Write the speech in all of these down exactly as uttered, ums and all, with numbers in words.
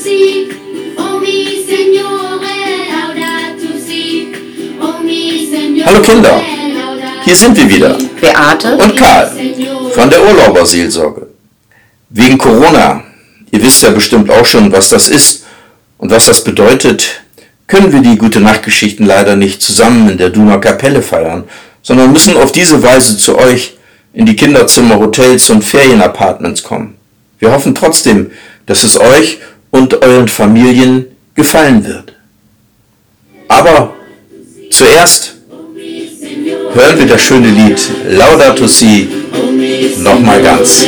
si, oh mi Signore, laudato si, oh mi Signore. Hallo Kinder, hier sind wir wieder. Beate und Karl von der Urlauberseelsorge. Wegen Corona, ihr wisst ja bestimmt auch schon, was das ist und was das bedeutet, können wir die Gute-Nacht-Geschichten leider nicht zusammen in der Duner Kapelle feiern, sondern müssen auf diese Weise zu euch in die Kinderzimmer, Hotels und Ferienapartments kommen. Wir hoffen trotzdem, dass es euch und euren Familien gefallen wird. Aber zuerst hören wir das schöne Lied Laudato Si nochmal ganz.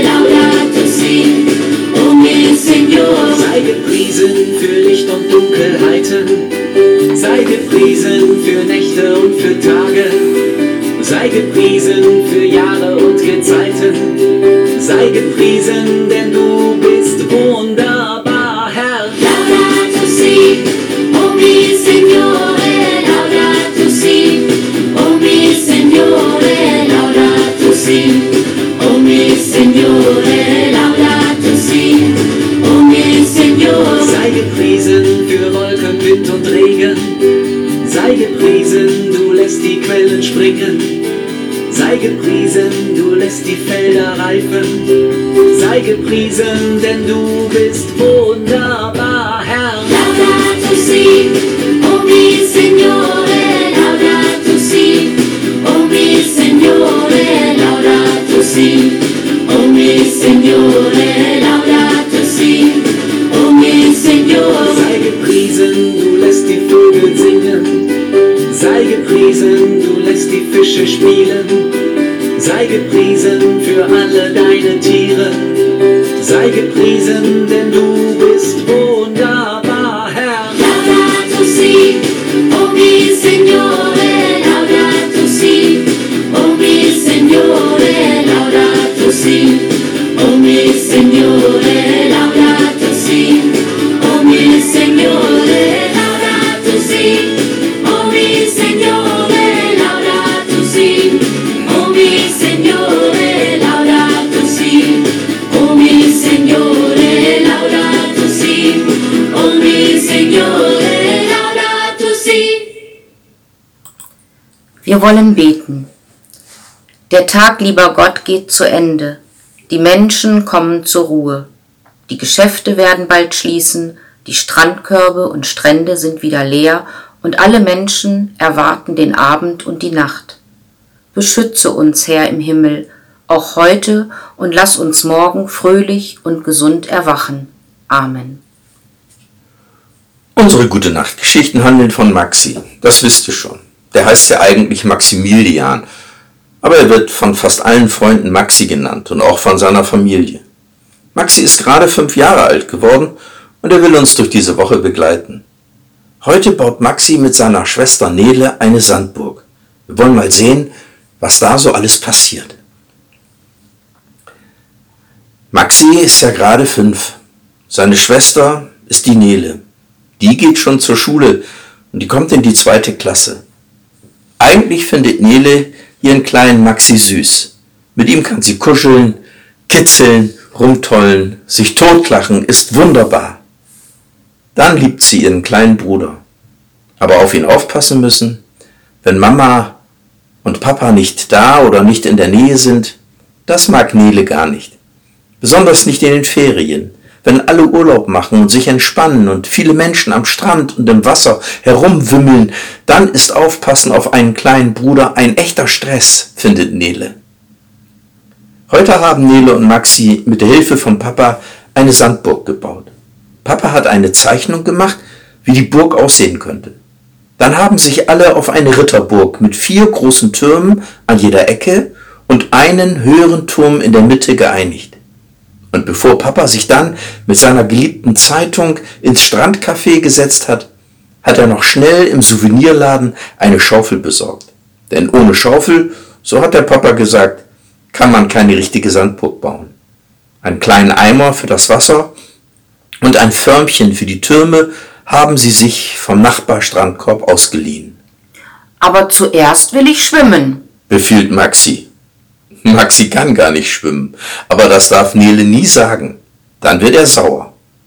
Sei gepriesen für Licht und Dunkelheiten, sei gepriesen für Nächte und für Tage, sei gepriesen für Jahre und Gezeiten, sei gepriesen, denn du bist wunderbar, Herr. Laudato si, oh mi Signore, laudato si, oh mi Signore, laudato si, oh mi Signore, laudato si, oh mi Signore. Sei gepriesen für Wolken, Wind und Regen, sei gepriesen, du lässt die Quellen springen, sei gepriesen, du lässt die Felder reifen, sei gepriesen, denn du bist wunderbar, Herr. Laudato si, oh mi Signore, laudato si, oh mi Signore, laudato si, oh mi Signore, laudato si, oh mi Signore. Sei gepriesen, du lässt die Vögel singen, sei gepriesen, du lässt die Fische spielen, sei gepriesen für alle deine Tiere, sei gepriesen, denn du bist wunderbar, Herr. Laudato si, oh mi Signore, laudato si, oh mi Signore, laudato si, oh mi Signore, laudato si, oh mi Signore, laudato si, oh mi Signore, laudato si, oh mi Signore, laudato si, oh mi Signore, laudato si, oh mi Signore, laudato si. Wir wollen beten. Der Tag, lieber Gott, geht zu Ende. Die Menschen kommen zur Ruhe. Die Geschäfte werden bald schließen, die Strandkörbe und Strände sind wieder leer und alle Menschen erwarten den Abend und die Nacht. Beschütze uns, Herr im Himmel, auch heute und lass uns morgen fröhlich und gesund erwachen. Amen. Unsere Gute-Nacht-Geschichten handeln von Maxi, das wisst ihr schon. Der heißt ja eigentlich Maximilian, aber er wird von fast allen Freunden Maxi genannt und auch von seiner Familie. Maxi ist gerade fünf Jahre alt geworden und er will uns durch diese Woche begleiten. Heute baut Maxi mit seiner Schwester Nele eine Sandburg. Wir wollen mal sehen, was da so alles passiert. Maxi ist ja gerade fünf. Seine Schwester ist die Nele. Die geht schon zur Schule und die kommt in die zweite Klasse. Eigentlich findet Nele ihren kleinen Maxi süß. Mit ihm kann sie kuscheln, kitzeln, rumtollen, sich totlachen, ist wunderbar. Dann liebt sie ihren kleinen Bruder. Aber auf ihn aufpassen müssen, wenn Mama und Papa nicht da oder nicht in der Nähe sind, das mag Nele gar nicht. Besonders nicht in den Ferien, wenn alle Urlaub machen und sich entspannen und viele Menschen am Strand und im Wasser herumwimmeln, dann ist Aufpassen auf einen kleinen Bruder ein echter Stress, findet Nele. Heute haben Nele und Maxi mit der Hilfe von Papa eine Sandburg gebaut. Papa hat eine Zeichnung gemacht, wie die Burg aussehen könnte. Dann haben sich alle auf eine Ritterburg mit vier großen Türmen an jeder Ecke und einen höheren Turm in der Mitte geeinigt. Und bevor Papa sich dann mit seiner geliebten Zeitung ins Strandcafé gesetzt hat, hat er noch schnell im Souvenirladen eine Schaufel besorgt. Denn ohne Schaufel, so hat der Papa gesagt, kann man keine richtige Sandburg bauen. Einen kleinen Eimer für das Wasser und ein Förmchen für die Türme haben sie sich vom Nachbarstrandkorb ausgeliehen. Aber zuerst will ich schwimmen, befiehlt Maxi. Maxi kann gar nicht schwimmen, aber das darf Nele nie sagen. Dann wird er sauer.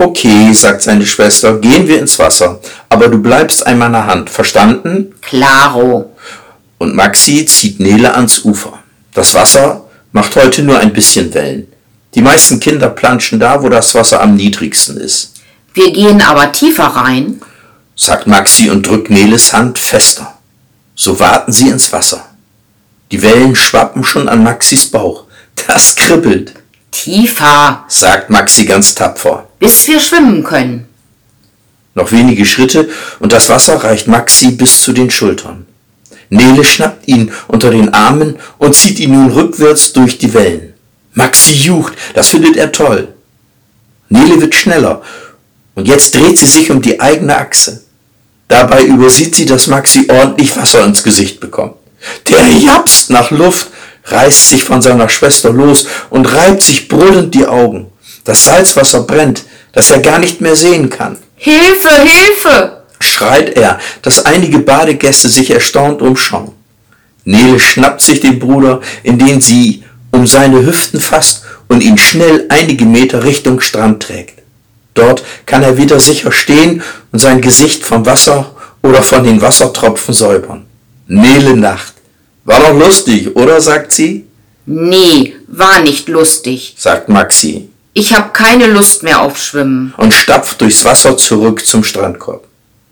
Okay, sagt seine Schwester, gehen wir ins Wasser, aber du bleibst an meiner Hand, verstanden? Klaro. Und Maxi zieht Nele ans Ufer. Das Wasser macht heute nur ein bisschen Wellen. Die meisten Kinder planschen da, wo das Wasser am niedrigsten ist. Wir gehen aber tiefer rein, sagt Maxi und drückt Neles Hand fester. So warten sie ins Wasser. Die Wellen schwappen schon an Maxis Bauch. Das kribbelt, tiefer, sagt Maxi ganz tapfer. bis wir schwimmen können. Noch wenige Schritte und das Wasser reicht Maxi bis zu den Schultern. Nele schnappt ihn unter den Armen und zieht ihn nun rückwärts durch die Wellen. Maxi jucht, das findet er toll. Nele wird schneller und jetzt dreht sie sich um die eigene Achse. Dabei übersieht sie, dass Maxi ordentlich Wasser ins Gesicht bekommt. Der japst nach Luft, reißt sich von seiner Schwester los und reibt sich brüllend die Augen. Das Salzwasser brennt, dass er gar nicht mehr sehen kann. Hilfe, Hilfe! Schreit er, dass einige Badegäste sich erstaunt umschauen. Nele schnappt sich den Bruder, indem sie um seine Hüften fasst und ihn schnell einige Meter Richtung Strand trägt. Dort kann er wieder sicher stehen und sein Gesicht vom Wasser oder von den Wassertropfen säubern. Nele lacht. War doch lustig, oder, sagt sie? Nee, war nicht lustig. Sagt Maxi Ich hab keine Lust mehr auf Schwimmen. und stapft durchs Wasser zurück zum Strandkorb.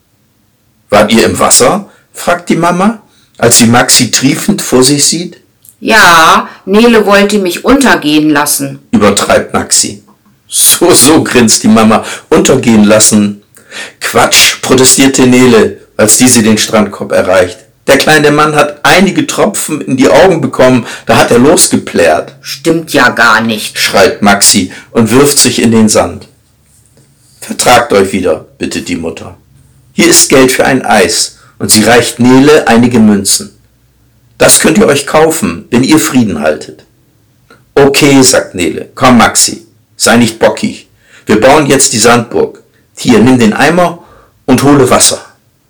Wart ihr im Wasser? Fragt die Mama, als sie Maxi triefend vor sich sieht. Ja, Nele wollte mich untergehen lassen. Übertreibt Maxi. So, so, grinst die Mama. Untergehen lassen. Quatsch, protestierte Nele, als diese den Strandkorb erreicht. Der kleine Mann hat einige Tropfen in die Augen bekommen, da hat er losgeplärt. Stimmt ja gar nicht. Schreit Maxi und wirft sich in den Sand. Vertragt euch wieder, bittet die Mutter. Hier ist Geld für ein Eis und sie reicht Nele einige Münzen. Das könnt ihr euch kaufen, wenn ihr Frieden haltet. Okay, sagt Nele, komm Maxi, sei nicht bockig. Wir bauen jetzt die Sandburg. Hier, nimm den Eimer und hole Wasser.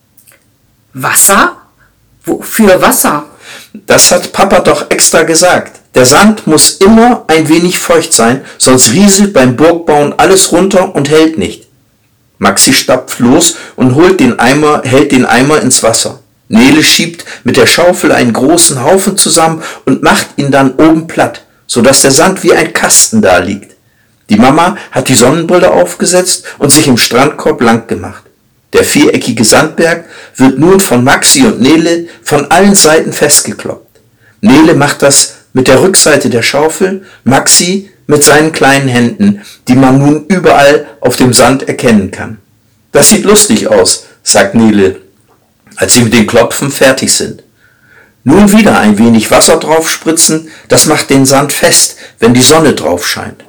Wasser? Wofür Wasser? Das hat Papa doch extra gesagt. Der Sand muss immer ein wenig feucht sein, sonst rieselt beim Burgbauen alles runter und hält nicht. Maxi stapft los und holt den Eimer, hält den Eimer ins Wasser. Nele schiebt mit der Schaufel einen großen Haufen zusammen und macht ihn dann oben platt, sodass der Sand wie ein Kasten da liegt. Die Mama hat die Sonnenbrille aufgesetzt und sich im Strandkorb lang gemacht. Der viereckige Sandberg wird nun von Maxi und Nele von allen Seiten festgekloppt. Nele macht das mit der Rückseite der Schaufel, Maxi mit seinen kleinen Händen, die man nun überall auf dem Sand erkennen kann. Das sieht lustig aus, sagt Nele, als sie mit dem Klopfen fertig sind. Nun wieder ein wenig Wasser drauf spritzen, das macht den Sand fest, wenn die Sonne drauf scheint.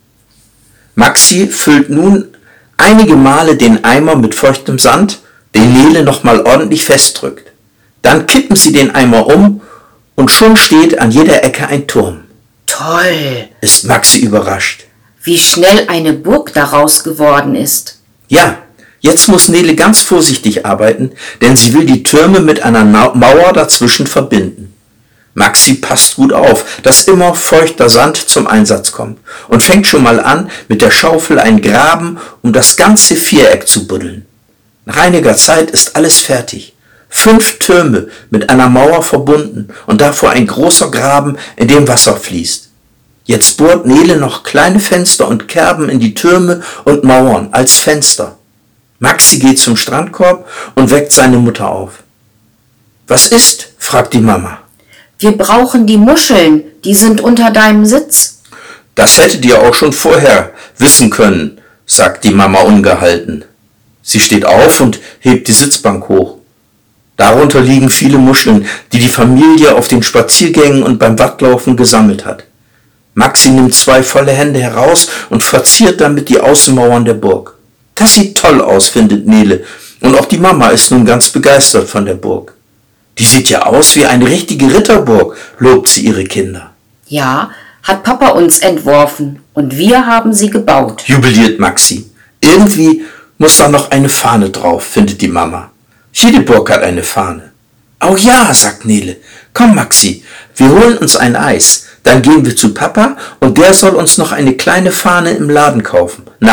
Maxi füllt nun einige Male den Eimer mit feuchtem Sand, den Nele nochmal ordentlich festdrückt. Dann kippen sie den Eimer um und schon steht an jeder Ecke ein Turm. Toll, Ist Maxi überrascht. wie schnell eine Burg daraus geworden ist. Ja, jetzt muss Nele ganz vorsichtig arbeiten, denn sie will die Türme mit einer Mauer dazwischen verbinden. Maxi passt gut auf, dass immer feuchter Sand zum Einsatz kommt und fängt schon mal an, mit der Schaufel einen Graben um das ganze Viereck zu buddeln. Nach einiger Zeit ist alles fertig. Fünf Türme mit einer Mauer verbunden und davor ein großer Graben, in dem Wasser fließt. Jetzt bohrt Nele noch kleine Fenster und Kerben in die Türme und Mauern als Fenster. Maxi geht zum Strandkorb und weckt seine Mutter auf. Was ist? Fragt die Mama. Wir brauchen die Muscheln, die sind unter deinem Sitz. Das hättet ihr auch schon vorher wissen können, sagt die Mama ungehalten. Sie steht auf und hebt die Sitzbank hoch. Darunter liegen viele Muscheln, die die Familie auf den Spaziergängen und beim Wattlaufen gesammelt hat. Maxi nimmt zwei volle Hände heraus und verziert damit die Außenmauern der Burg. Das sieht toll aus, findet Nele, und auch die Mama ist nun ganz begeistert von der Burg. Die sieht ja aus wie eine richtige Ritterburg, lobt sie ihre Kinder. Ja, hat Papa uns entworfen und wir haben sie gebaut. Jubiliert Maxi. Irgendwie muss da noch eine Fahne drauf, findet die Mama. Jede Burg hat eine Fahne. Oh ja, sagt Nele. Komm, Maxi, wir holen uns ein Eis. Dann gehen wir zu Papa und der soll uns noch eine kleine Fahne im Laden kaufen. Na,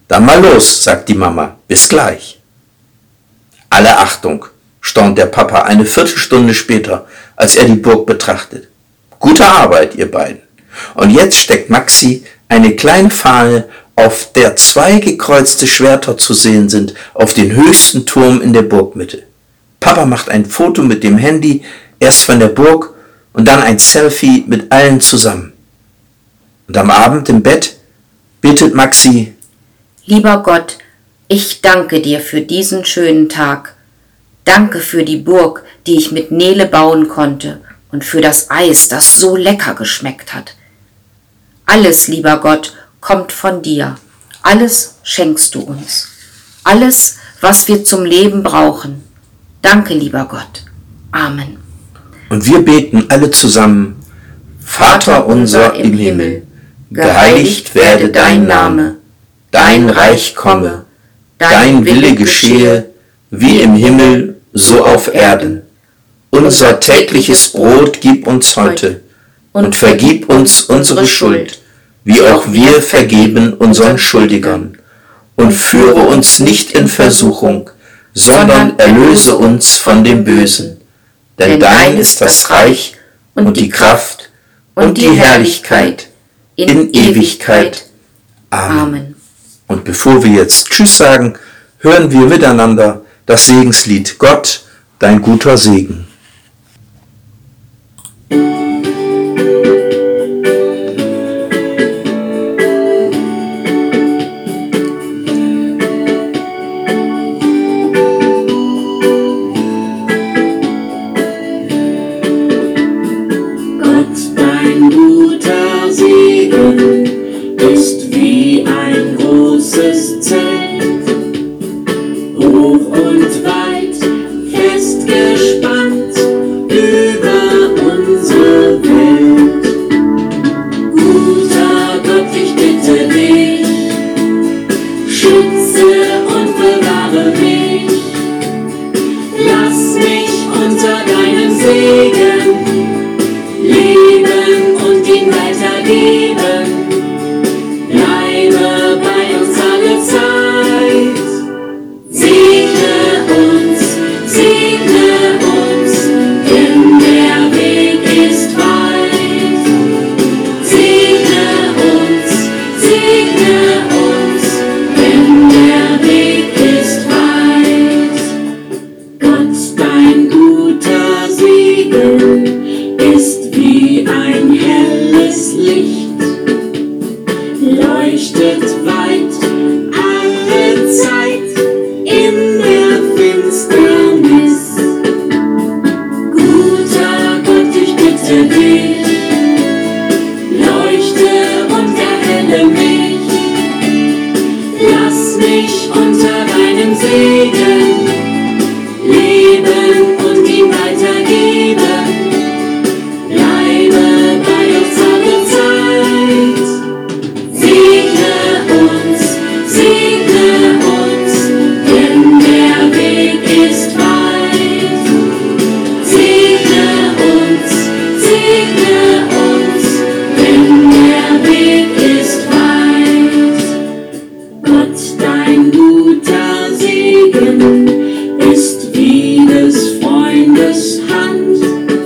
Dann mal los, sagt die Mama. Bis gleich. Alle Achtung, staunt der Papa eine Viertelstunde später, als er die Burg betrachtet. Gute Arbeit, ihr beiden. Und jetzt steckt Maxi eine kleine Fahne, auf der zwei gekreuzte Schwerter zu sehen sind, auf den höchsten Turm in der Burgmitte. Papa macht ein Foto mit dem Handy, erst von der Burg und dann ein Selfie mit allen zusammen. Und am Abend im Bett betet Maxi: Lieber Gott, ich danke dir für diesen schönen Tag. Danke für die Burg, die ich mit Nele bauen konnte, und für das Eis, das so lecker geschmeckt hat. Alles, lieber Gott, kommt von dir. Alles schenkst du uns. Alles, was wir zum Leben brauchen. Danke, lieber Gott. Amen. Und wir beten alle zusammen: Vater unser im Himmel, geheiligt werde dein Name, dein Reich komme, dein Wille geschehe, wie im Himmel, so auf Erden. Unser tägliches Brot gib uns heute und vergib uns unsere Schuld, wie auch wir vergeben unseren Schuldigern. Und führe uns nicht in Versuchung, sondern erlöse uns von dem Bösen. Denn dein ist das Reich und die Kraft und die Herrlichkeit in Ewigkeit. Amen. Und bevor wir jetzt Tschüss sagen, hören wir miteinander das Segenslied Gott, dein guter Segen. Ist wie ein großes Zelt, hoch und weit, festgespannt über unsere Welt. Guter Gott, ich bitte dich, schütze und bewahre mich, lass mich unter deinem Segen leben und ihn weitergeben. Ist wie ein helles Licht, leuchtet weit alle Zeit in der Finsternis. Guter Gott, ich bitte dich, leuchte und erhelle mich, lass mich unter deinem Segen leben und ihn weitergeben. Ist wie des Freundes Hand,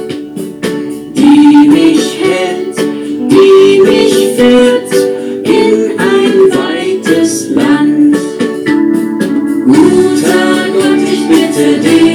die mich hält, die mich führt in ein weites Land. Guter Gott, ich bitte dich,